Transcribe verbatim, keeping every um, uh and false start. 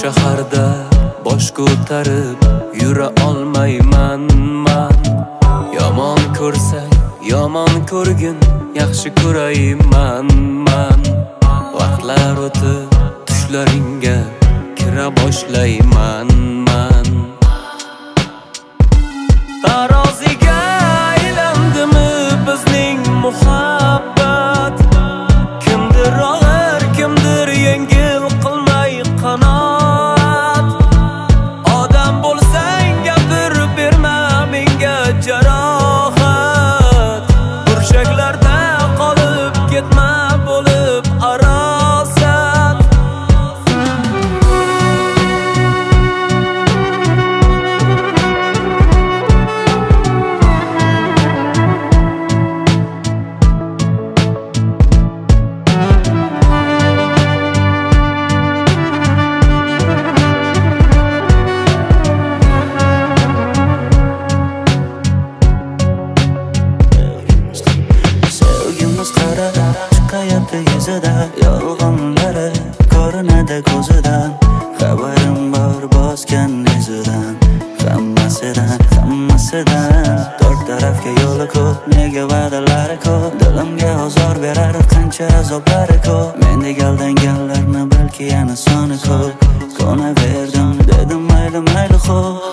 shaharda bosh ko'tarib yura olmayman man. Yomon ko'rsang, yomon ko'rgin, yaxshi ko'rayman man. Vaqtlar o'tib tushlaringga kira boshlayman man. Taroziga aylandimi bizning muhabbat? Kimdir og'ir, kimdir yengil qilmay qanoat. Odam bo'lsang gapir berma menga jarohat. Burchaklarda qolib ketma bo'lib arosat. Chiqayapti yuzida yolg'onlari ko'rinadi ko'zidan. Xabarim bor bosgan izidan, hammasidan, hammasidan. To'rt tarafga yo'li ko'p, nega va'dalari ko'p. Dilimga ozor berar qancha azoblari ko'p. Mendek aldanganlarni balki yana soni ko'p. Ko'naverdim dedim mayli mayli xo'p.